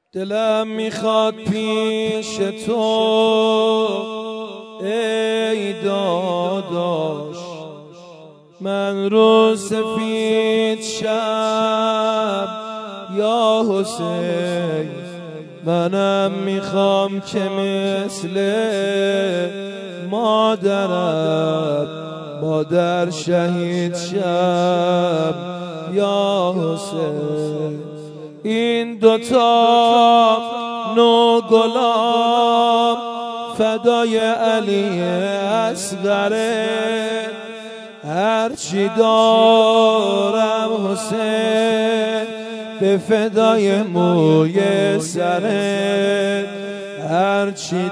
دلم میخواد پیش تو ای داداش، من رو سفید شب یا حسین، منم میخوام که مثل مادر شهید شب یا حسین. این دوتا نوگلام فدای علی اصغره، هرچی دارم حسین به فدای موی سره، هرچی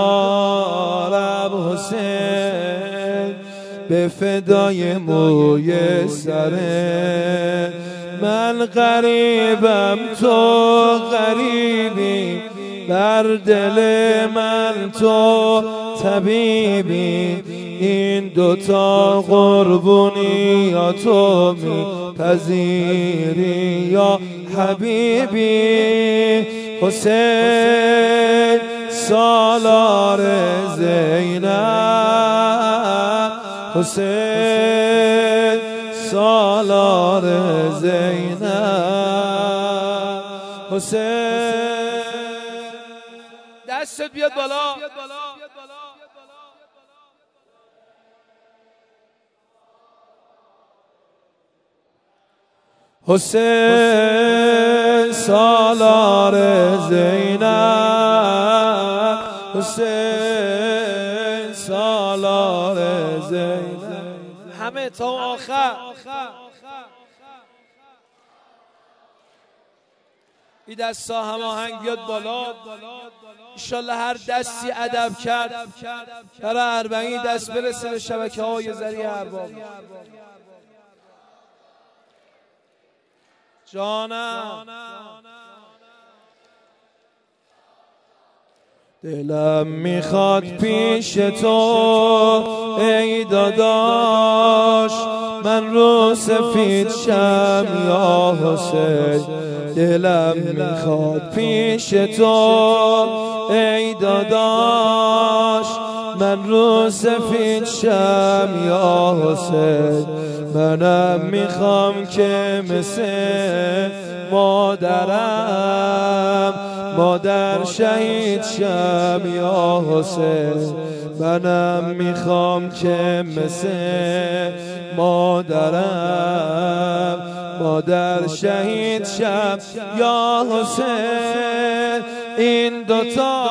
دارم حسین به فدای موی سره. من غریبم تو غریبی، بر دل من تو طبیبی، این دوتا قربونی یا تو میپذیری یا حبیبی. حسین سالار زینب، حسین سالار زینب، حسین. دستت بیاد بالا. حسین سالار زینب، حسین سالار زینب. همه تا آخر. این دستا هماهنگ بیاد بالا. انشالله هر دستی ادب کرد برای اربعین دست برسه به شبکه‌های ذریع ارباب. جانم دلم میخواد پیش تو ای داداش، من رو سفید شم یا حسین. دلم میخواد پیش تو ای داداش، من رو سفید شم یا حسین. منم میخوام که مثل مادر شهید شم یا حسین. منم میخوام که مثل مادر شهید شم یا حسین. این دوتا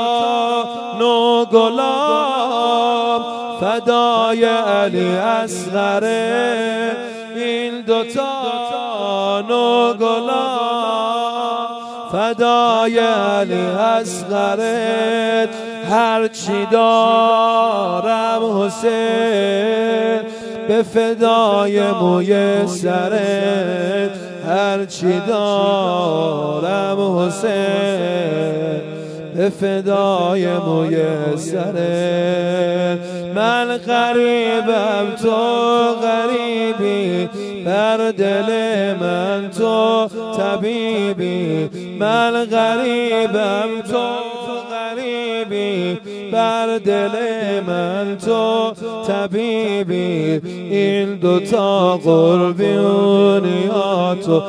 نوگلام فدای علی اصغره، این دوتا نوگلام فدای علی اصغره. هرچی دارم حسین به فدای موی سره، هرچی دارم حسین به فدای موی سره. من غریبم تو غریبی، بر دل من تو طبیبی. من غریبم تو غریبی، بر دل من تو طبیبی. این دوتا قربونیاتو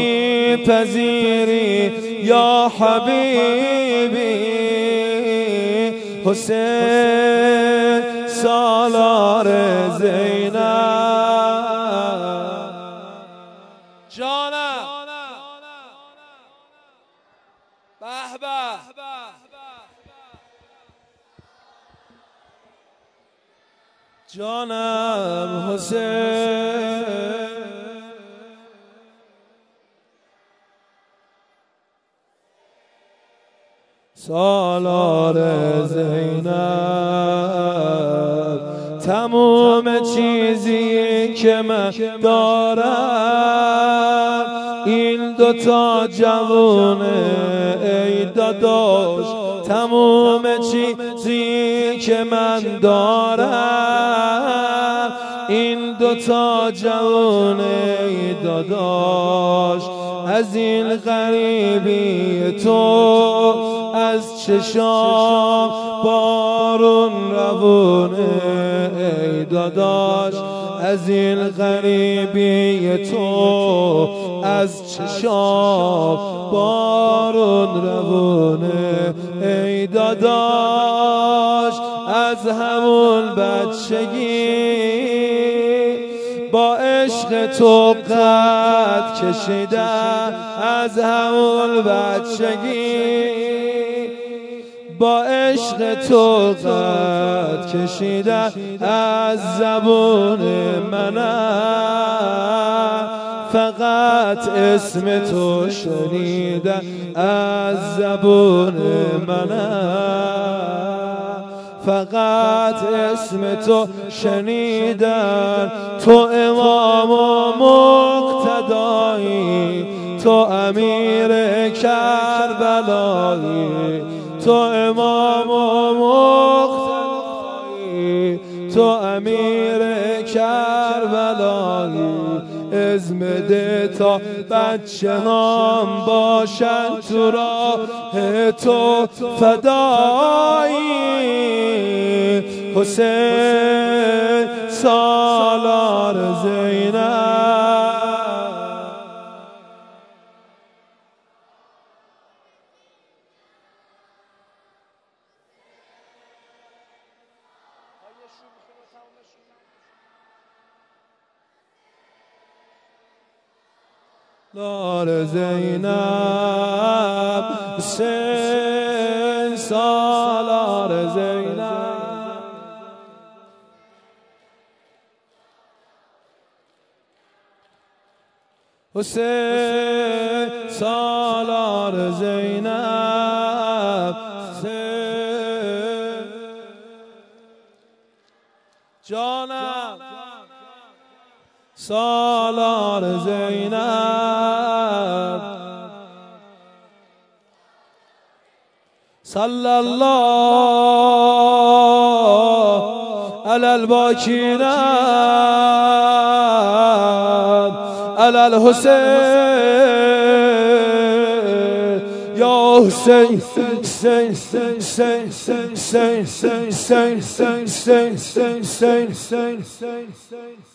میپذیری یا حبیبی. حسین سالار زینب. جانم به به جانم حسین. سالار زینب، تمام چیزی که من دارم این دوتا جوونه ای داداش. تمام چیزی که من دارم این دوتا جوونه ای داداش. از این غریبی تو از چشام بارون روونه ای داداش از این غریبی تو از چشام بارون روونه ای داداش از همون بچگی با عشق تو قد کشیدم از همون بچگی با عشق تو قد کشیدم از زبون منم فقط اسم تو شنیدم از زبون منم فقط اسم تو شنیدم تو امام و مقتدایی تو امیر کربلایی تو امام و مقتدایی تو امیر کربلایی اذن بده تا بچه هم باشن تو راه تو فدایی حسین سالار زینب لار زینب حسین سالار زینب حسین سالار زینب حسین جانم سالار زینب صلی الله علی الباکین علی الحسین یا حسین حسین حسین حسین حسین حسین حسین حسین حسین حسین